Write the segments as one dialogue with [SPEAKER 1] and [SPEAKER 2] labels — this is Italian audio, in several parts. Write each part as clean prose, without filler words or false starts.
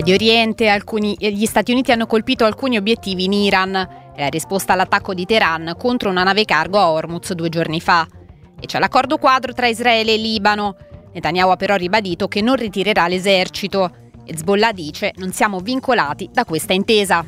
[SPEAKER 1] Medio Oriente, gli Stati Uniti hanno colpito alcuni obiettivi in Iran. È la risposta all'attacco di Teheran contro una nave cargo a Hormuz 2 giorni fa. E c'è l'accordo quadro tra Israele e Libano. Netanyahu ha però ribadito che non ritirerà l'esercito. Hezbollah dice: non siamo vincolati da questa intesa.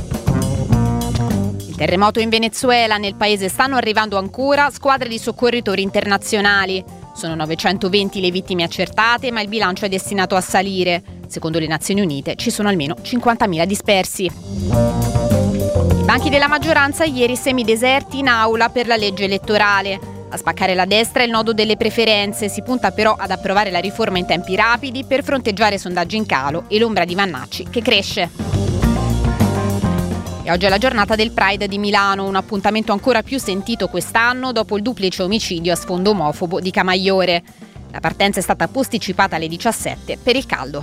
[SPEAKER 1] Il terremoto in Venezuela, nel paese stanno arrivando ancora squadre di soccorritori internazionali. Sono 920 le vittime accertate, ma il bilancio è destinato a salire. Secondo le Nazioni Unite ci sono almeno 50.000 dispersi. I banchi della maggioranza ieri semideserti in aula per la legge elettorale. A spaccare la destra è il nodo delle preferenze, si punta però ad approvare la riforma in tempi rapidi per fronteggiare sondaggi in calo e l'ombra di Vannacci che cresce. E oggi è la giornata del Pride di Milano, un appuntamento ancora più sentito quest'anno dopo il duplice omicidio a sfondo omofobo di Camaiore. La partenza è stata posticipata alle 17 per il caldo.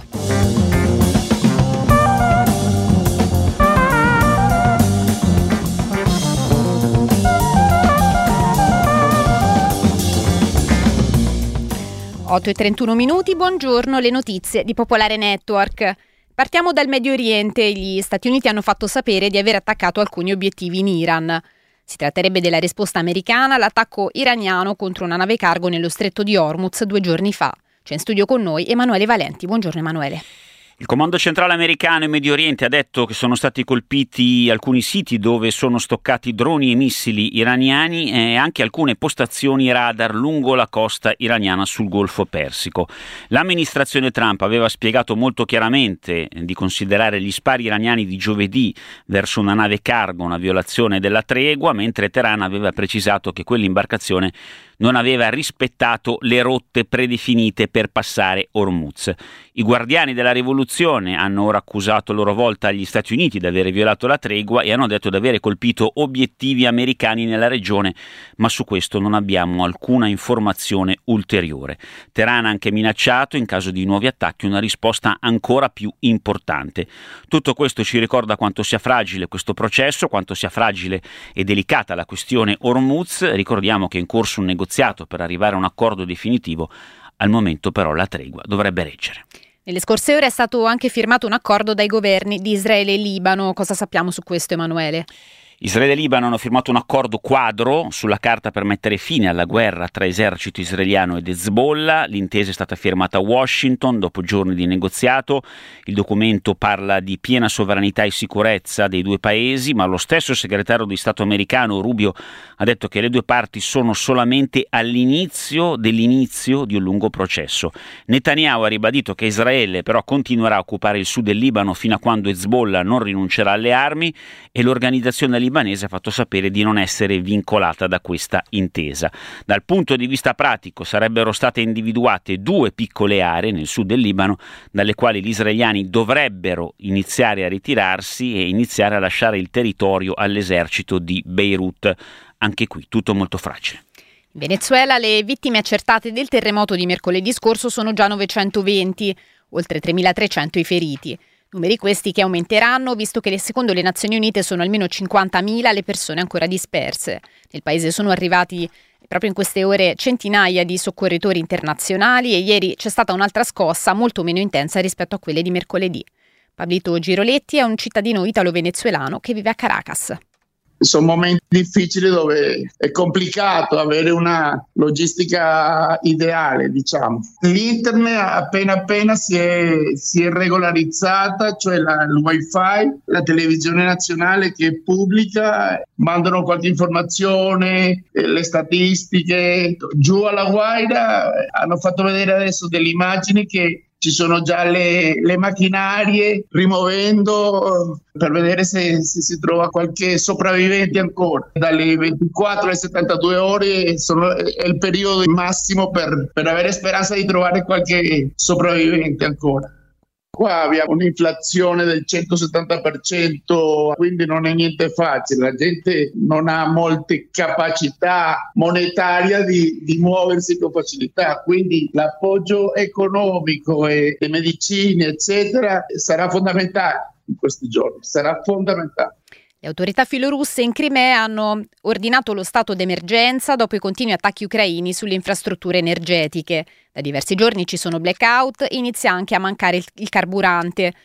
[SPEAKER 1] Otto e 31 minuti, buongiorno, le notizie di Popolare Network. Partiamo dal Medio Oriente. Gli Stati Uniti hanno fatto sapere di aver attaccato alcuni obiettivi in Iran. Si tratterebbe della risposta americana all'attacco iraniano contro una nave cargo nello stretto di Hormuz 2 giorni fa. C'è in studio con noi Emanuele Valenti. Buongiorno Emanuele.
[SPEAKER 2] Il Comando Centrale Americano in Medio Oriente ha detto che sono stati colpiti alcuni siti dove sono stoccati droni e missili iraniani e anche alcune postazioni radar lungo la costa iraniana sul Golfo Persico. L'amministrazione Trump aveva spiegato molto chiaramente di considerare gli spari iraniani di giovedì verso una nave cargo una violazione della tregua, mentre Teheran aveva precisato che quell'imbarcazione non aveva rispettato le rotte predefinite per passare Hormuz. I guardiani della rivoluzione hanno ora accusato a loro volta gli Stati Uniti di aver violato la tregua e hanno detto di avere colpito obiettivi americani nella regione, ma su questo non abbiamo alcuna informazione ulteriore. Teheran ha anche minacciato, in caso di nuovi attacchi, una risposta ancora più importante. Tutto questo ci ricorda quanto sia fragile questo processo, quanto sia fragile e delicata la questione Hormuz. Ricordiamo che è in corso un negoziato per arrivare a un accordo definitivo. Al momento però la tregua dovrebbe reggere.
[SPEAKER 1] Nelle scorse ore è stato anche firmato un accordo dai governi di Israele e Libano. Cosa sappiamo su questo, Emanuele?
[SPEAKER 2] Israele e Libano hanno firmato un accordo quadro sulla carta per mettere fine alla guerra tra esercito israeliano ed Hezbollah. L'intesa è stata firmata a Washington dopo giorni di negoziato. Il documento parla di piena sovranità e sicurezza dei due paesi, ma lo stesso segretario di Stato americano Rubio ha detto che le due parti sono solamente all'inizio dell'inizio di un lungo processo. Netanyahu ha ribadito che Israele però continuerà a occupare il sud del Libano fino a quando Hezbollah non rinuncerà alle armi, e l'organizzazione libanese ha fatto sapere di non essere vincolata da questa intesa. Dal punto di vista pratico sarebbero state individuate due piccole aree nel sud del Libano dalle quali gli israeliani dovrebbero iniziare a ritirarsi e iniziare a lasciare il territorio all'esercito di Beirut. Anche qui tutto molto fragile.
[SPEAKER 1] In Venezuela le vittime accertate del terremoto di mercoledì scorso sono già 920, oltre 3.300 i feriti. Numeri questi che aumenteranno visto che secondo le Nazioni Unite sono almeno 50.000 le persone ancora disperse. Nel paese sono arrivati proprio in queste ore centinaia di soccorritori internazionali e ieri c'è stata un'altra scossa molto meno intensa rispetto a quelle di mercoledì. Pablito Giroletti è un cittadino italo-venezuelano che vive a Caracas.
[SPEAKER 3] Sono momenti difficili dove è complicato avere una logistica ideale, diciamo. L'internet appena si è regolarizzata, cioè il wifi, la televisione nazionale che pubblica, mandano qualche informazione, le statistiche. Giù alla Guaira hanno fatto vedere adesso delle immagini che ci sono già le macchinarie rimuovendo per vedere se si trova qualche sopravvivente ancora. Dalle 24 alle 72 ore è il periodo massimo per avere speranza di trovare qualche sopravvivente ancora. Qua abbiamo un'inflazione del 170%, quindi non è niente facile. La gente non ha molte capacità monetarie di muoversi con facilità, quindi l'appoggio economico e le medicine, eccetera, sarà fondamentale in questi giorni, sarà fondamentale.
[SPEAKER 1] Le autorità filorusse in Crimea hanno ordinato lo stato d'emergenza dopo i continui attacchi ucraini sulle infrastrutture energetiche. Da diversi giorni ci sono blackout e inizia anche a mancare il carburante.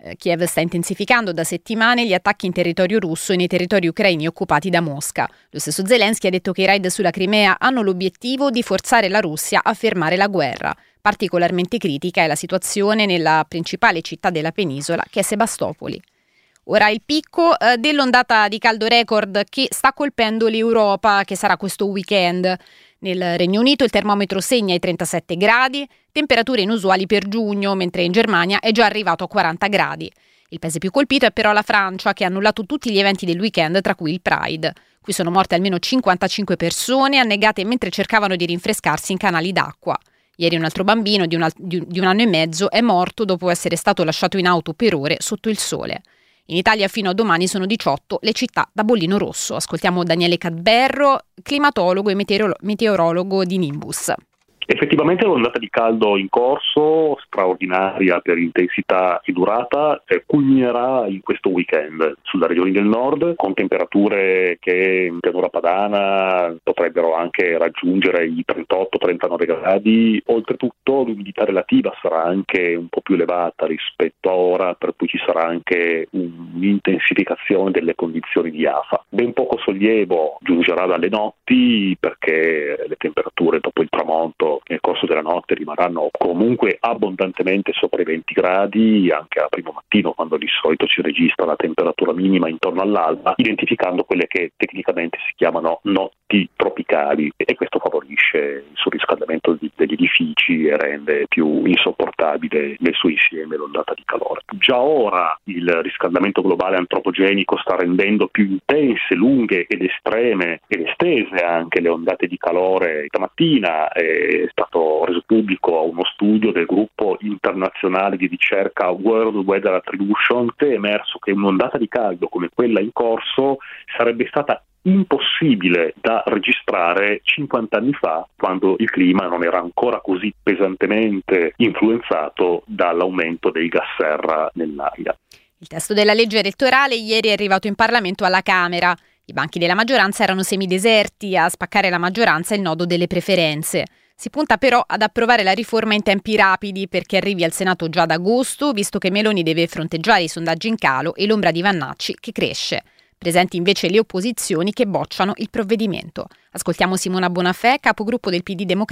[SPEAKER 1] Kiev sta intensificando da settimane gli attacchi in territorio russo e nei territori ucraini occupati da Mosca. Lo stesso Zelensky ha detto che i raid sulla Crimea hanno l'obiettivo di forzare la Russia a fermare la guerra. Particolarmente critica è la situazione nella principale città della penisola, che è Sebastopoli. Ora il picco dell'ondata di caldo record che sta colpendo l'Europa, che sarà questo weekend. Nel Regno Unito il termometro segna i 37 gradi, temperature inusuali per giugno, mentre in Germania è già arrivato a 40 gradi. Il paese più colpito è però la Francia, che ha annullato tutti gli eventi del weekend, tra cui il Pride. Qui sono morte almeno 55 persone, annegate mentre cercavano di rinfrescarsi in canali d'acqua. Ieri un altro bambino di un anno e mezzo è morto dopo essere stato lasciato in auto per ore sotto il sole. In Italia fino a domani sono 18 le città da bollino rosso. Ascoltiamo Daniele Cadberro, climatologo e meteorologo di Nimbus.
[SPEAKER 4] Effettivamente l'ondata di caldo in corso, straordinaria per intensità e durata, culminerà in questo weekend sulle regioni del nord, con temperature che in pianura padana potrebbero anche raggiungere i 38-39 gradi. Oltretutto l'umidità relativa sarà anche un po' più elevata rispetto a ora, per cui ci sarà anche un'intensificazione delle condizioni di afa. Ben poco sollievo giungerà dalle notti, perché le temperature dopo il tramonto nel corso della notte rimarranno comunque abbondantemente sopra i 20 gradi, anche al primo mattino, quando di solito si registra la temperatura minima intorno all'alba, identificando quelle che tecnicamente si chiamano notti tropicali, e questo favorisce il surriscaldamento degli edifici e rende più insopportabile nel suo insieme l'ondata di calore. Già ora il riscaldamento globale antropogenico sta rendendo più intense, lunghe ed estreme ed estese anche le ondate di calore. Stamattina è stato reso pubblico uno studio del gruppo internazionale di ricerca World Weather Attribution, che è emerso che un'ondata di caldo come quella in corso sarebbe stata impossibile da registrare 50 anni fa, quando il clima non era ancora così pesantemente influenzato dall'aumento dei gas serra nell'aria.
[SPEAKER 1] Il testo della legge elettorale ieri è arrivato in Parlamento alla Camera. I banchi della maggioranza erano semideserti, a spaccare la maggioranza il nodo delle preferenze. Si punta però ad approvare la riforma in tempi rapidi perché arrivi al Senato già ad agosto, visto che Meloni deve fronteggiare i sondaggi in calo e l'ombra di Vannacci che cresce. Presenti invece le opposizioni che bocciano il provvedimento. Ascoltiamo Simona Bonafè, capogruppo del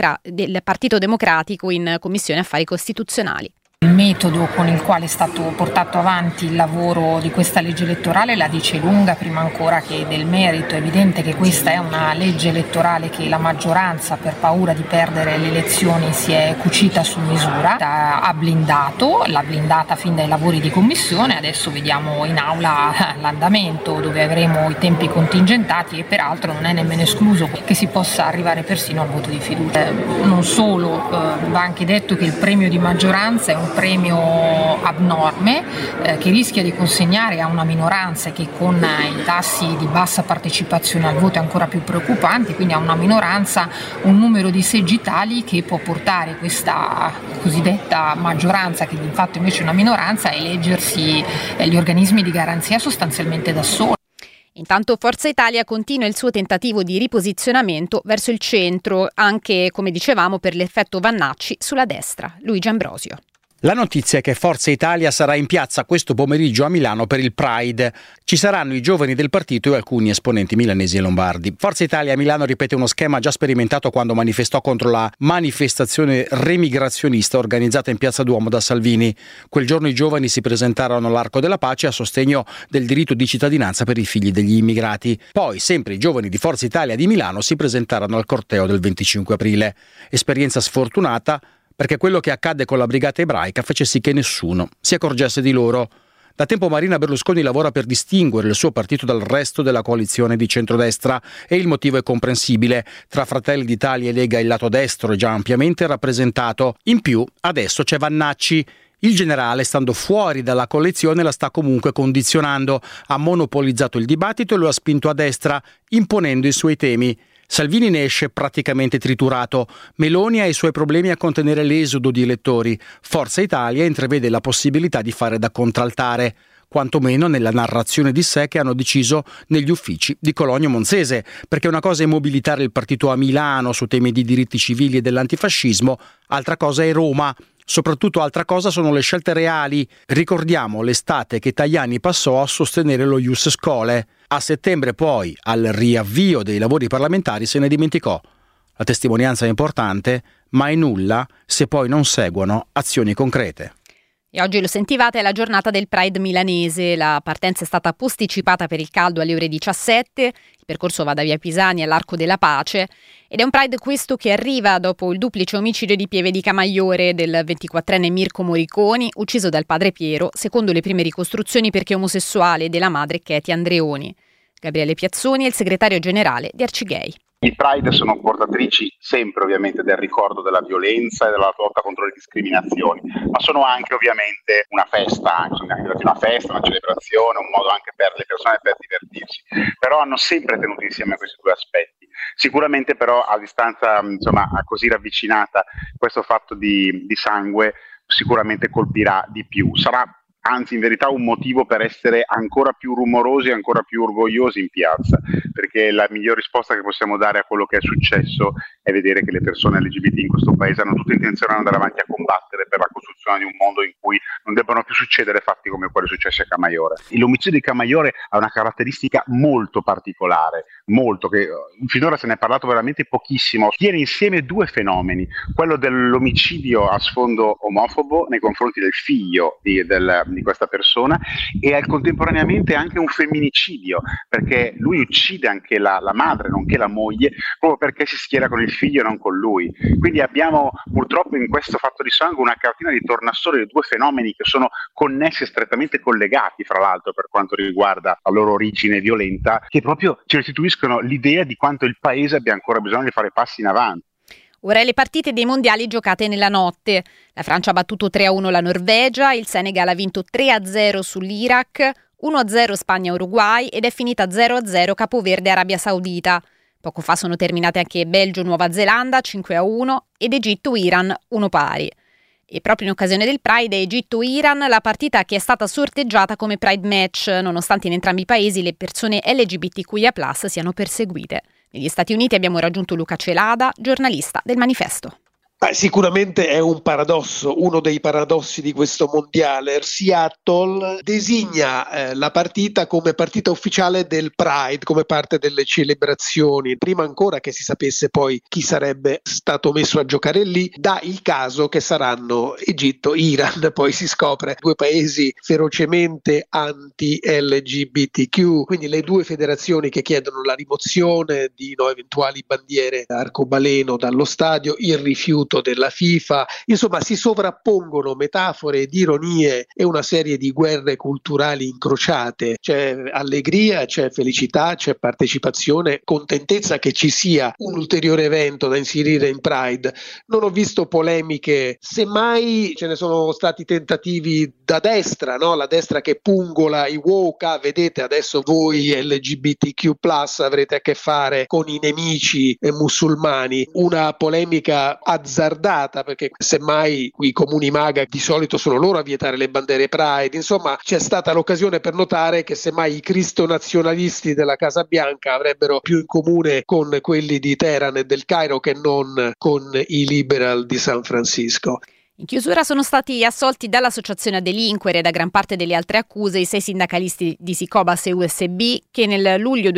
[SPEAKER 1] del Partito Democratico in Commissione Affari Costituzionali.
[SPEAKER 5] Il metodo con il quale è stato portato avanti il lavoro di questa legge elettorale la dice lunga, prima ancora che del merito. È evidente che questa è una legge elettorale che la maggioranza, per paura di perdere le elezioni, si è cucita su misura, ha blindato, l'ha blindata fin dai lavori di commissione. Adesso vediamo in aula l'andamento, dove avremo i tempi contingentati, e peraltro non è nemmeno escluso che si possa arrivare persino al voto di fiducia. Non solo, va anche detto che il premio di maggioranza è un premio abnorme che rischia di consegnare a una minoranza che con i tassi di bassa partecipazione al voto è ancora più preoccupanti, quindi a una minoranza un numero di seggi tali che può portare questa cosiddetta maggioranza, che di fatto invece è una minoranza, a eleggersi gli organismi di garanzia sostanzialmente da soli.
[SPEAKER 1] Intanto Forza Italia continua il suo tentativo di riposizionamento verso il centro, anche, come dicevamo, per l'effetto Vannacci sulla destra. Luigi Ambrosio.
[SPEAKER 6] La notizia è che Forza Italia sarà in piazza questo pomeriggio a Milano per il Pride. Ci saranno i giovani del partito e alcuni esponenti milanesi e lombardi. Forza Italia a Milano ripete uno schema già sperimentato quando manifestò contro la manifestazione remigrazionista organizzata in Piazza Duomo da Salvini. Quel giorno i giovani si presentarono all'Arco della Pace a sostegno del diritto di cittadinanza per i figli degli immigrati. Poi sempre i giovani di Forza Italia di Milano si presentarono al corteo del 25 aprile. Esperienza sfortunata, perché quello che accadde con la brigata ebraica fece sì che nessuno si accorgesse di loro. Da tempo Marina Berlusconi lavora per distinguere il suo partito dal resto della coalizione di centrodestra e il motivo è comprensibile. Tra Fratelli d'Italia e Lega il lato destro è già ampiamente rappresentato. In più, adesso c'è Vannacci. Il generale, stando fuori dalla coalizione, la sta comunque condizionando. Ha monopolizzato il dibattito e lo ha spinto a destra, imponendo i suoi temi. Salvini ne esce praticamente triturato. Meloni ha i suoi problemi a contenere l'esodo di elettori. Forza Italia intravede la possibilità di fare da contraltare, quantomeno nella narrazione di sé che hanno deciso negli uffici di Cologno Monzese, perché una cosa è mobilitare il partito a Milano su temi di diritti civili e dell'antifascismo, altra cosa è Roma, Soprattutto altra cosa sono le scelte reali. Ricordiamo l'estate che Tajani passò a sostenere lo Ius Scholae. A settembre poi, al riavvio dei lavori parlamentari, se ne dimenticò. La testimonianza è importante, ma è nulla se poi non seguono azioni concrete.
[SPEAKER 1] E oggi lo sentivate, è la giornata del Pride milanese. La partenza è stata posticipata per il caldo alle ore 17. Il percorso va da via Pisani all'Arco della Pace. Ed è un Pride questo che arriva dopo il duplice omicidio di Pieve di Camaiore del 24enne Mirko Moriconi, ucciso dal padre Piero, secondo le prime ricostruzioni perché omosessuale, della madre Katie Andreoni. Gabriele Piazzoni è il segretario generale di Arcigay.
[SPEAKER 7] I Pride sono portatrici sempre ovviamente del ricordo della violenza e della lotta contro le discriminazioni, ma sono anche ovviamente una festa, una celebrazione, un modo anche per le persone per divertirsi, però hanno sempre tenuto insieme questi due aspetti. Sicuramente però a distanza così ravvicinata questo fatto di sangue sicuramente colpirà di più, sarà anzi in verità un motivo per essere ancora più rumorosi e ancora più orgogliosi in piazza, perché la miglior risposta che possiamo dare a quello che è successo è vedere che le persone LGBT in questo paese hanno tutta intenzione di andare avanti a combattere per la costruzione di un mondo in cui non debbano più succedere fatti come quelli successi a Camaiore. L'omicidio di Camaiore ha una caratteristica molto particolare, che finora se ne è parlato veramente pochissimo, tiene insieme due fenomeni, quello dell'omicidio a sfondo omofobo nei confronti del figlio di questa persona e contemporaneamente anche un femminicidio, perché lui uccide anche la madre nonché la moglie proprio perché si schiera con il figlio e non con lui. Quindi abbiamo purtroppo in questo fatto di sangue una cartina di tornasole di due fenomeni che sono connessi e strettamente collegati fra l'altro per quanto riguarda la loro origine violenta, che proprio ci restituiscono l'idea di quanto il paese abbia ancora bisogno di fare passi in avanti.
[SPEAKER 1] Ora le partite dei mondiali giocate nella notte. La Francia ha battuto 3-1 la Norvegia, il Senegal ha vinto 3-0 sull'Iraq, 1-0 Spagna-Uruguay ed è finita 0-0 Capoverde-Arabia Saudita. Poco fa sono terminate anche Belgio-Nuova Zelanda 5-1 ed Egitto-Iran 1-1. E proprio in occasione del Pride Egitto-Iran, la partita che è stata sorteggiata come Pride Match, nonostante in entrambi i paesi le persone LGBTQIA+ siano perseguite. Negli Stati Uniti abbiamo raggiunto Luca Celada, giornalista del Manifesto.
[SPEAKER 8] Sicuramente è un paradosso, uno dei paradossi di questo mondiale. Seattle designa la partita come partita ufficiale del Pride, come parte delle celebrazioni. Prima ancora che si sapesse poi chi sarebbe stato messo a giocare lì, dà il caso che saranno Egitto, Iran, poi si scopre due paesi ferocemente anti-LGBTQ, quindi le due federazioni che chiedono la rimozione di eventuali bandiere arcobaleno dallo stadio, il rifiuto della FIFA, insomma si sovrappongono metafore ed ironie e una serie di guerre culturali incrociate. C'è allegria, c'è felicità, c'è partecipazione, contentezza che ci sia un ulteriore evento da inserire in Pride. Non ho visto polemiche, semmai ce ne sono stati tentativi da destra, no? La destra che pungola i woke, vedete adesso voi LGBTQ+ avrete a che fare con i nemici musulmani, una polemica azzardata perché semmai i comuni MAGA di solito sono loro a vietare le bandere Pride, insomma c'è stata l'occasione per notare che semmai i cristonazionalisti della Casa Bianca avrebbero più in comune con quelli di Teheran e del Cairo che non con i liberal di San Francisco.
[SPEAKER 1] In chiusura sono stati assolti dall'associazione a delinquere e da gran parte delle altre accuse i 6 sindacalisti di Sicobas e USB che nel luglio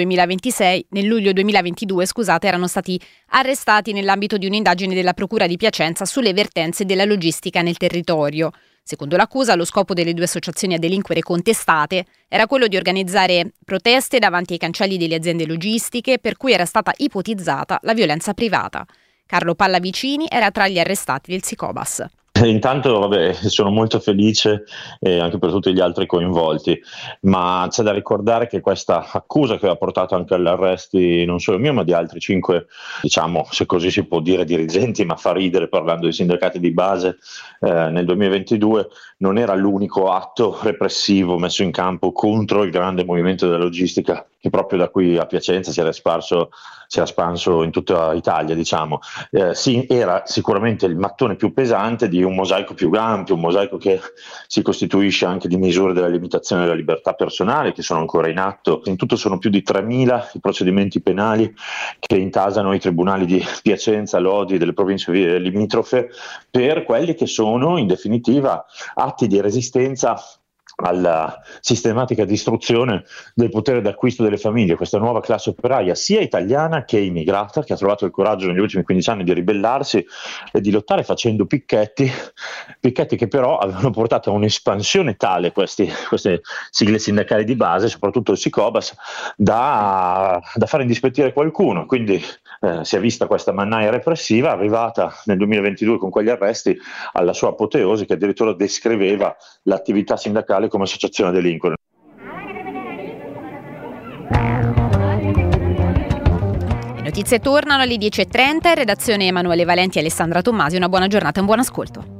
[SPEAKER 1] 2022 erano stati arrestati nell'ambito di un'indagine della Procura di Piacenza sulle vertenze della logistica nel territorio. Secondo l'accusa, lo scopo delle due associazioni a delinquere contestate era quello di organizzare proteste davanti ai cancelli delle aziende logistiche per cui era stata ipotizzata la violenza privata. Carlo Pallavicini era tra gli arrestati del Sicobas.
[SPEAKER 9] Intanto sono molto felice anche per tutti gli altri coinvolti, ma c'è da ricordare che questa accusa che ha portato anche agli arresti non solo mio ma di altri 5, diciamo se così si può dire, dirigenti, ma fa ridere parlando di sindacati di base, nel 2022 non era l'unico atto repressivo messo in campo contro il grande movimento della logistica che proprio da qui a Piacenza si era spanso in tutta Italia, diciamo. Sì, era sicuramente il mattone più pesante di un mosaico più ampio, un mosaico che si costituisce anche di misure della limitazione della libertà personale che sono ancora in atto. In tutto sono più di 3.000 i procedimenti penali che intasano i tribunali di Piacenza, Lodi e delle province limitrofe per quelli che sono in definitiva atti di resistenza alla sistematica distruzione del potere d'acquisto delle famiglie, questa nuova classe operaia sia italiana che immigrata, che ha trovato il coraggio negli ultimi 15 anni di ribellarsi e di lottare facendo picchetti che però avevano portato a un'espansione tale, queste sigle sindacali di base, soprattutto il Sicobas, da fare indispettire qualcuno. Quindi si è vista questa mannaia repressiva arrivata nel 2022 con quegli arresti alla sua apoteosi, che addirittura descriveva l'attività sindacale come associazione a delinquere.
[SPEAKER 1] Le notizie tornano alle 10.30, in redazione Emanuele Valenti e Alessandra Tommasi. Una buona giornata e un buon ascolto.